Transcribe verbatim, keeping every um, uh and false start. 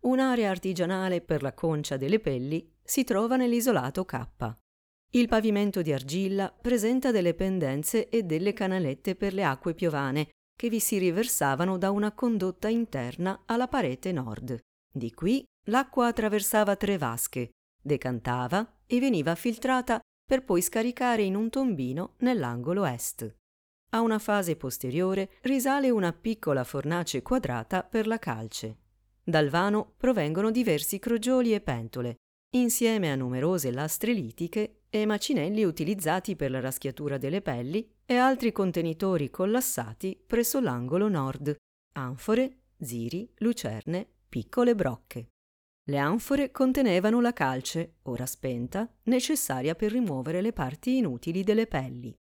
un'area artigianale per la concia delle pelli, si trova nell'isolato K. Il pavimento di argilla presenta delle pendenze e delle canalette per le acque piovane che vi si riversavano da una condotta interna alla parete nord. Di qui l'acqua attraversava tre vasche, decantava e veniva filtrata per poi scaricare in un tombino nell'angolo est. A una fase posteriore risale una piccola fornace quadrata per la calce. Dal vano provengono diversi crogioli e pentole, insieme a numerose lastre litiche e macinelli utilizzati per la raschiatura delle pelli e altri contenitori collassati presso l'angolo nord, anfore, ziri, lucerne, piccole brocche. Le anfore contenevano la calce, ora spenta, necessaria per rimuovere le parti inutili delle pelli.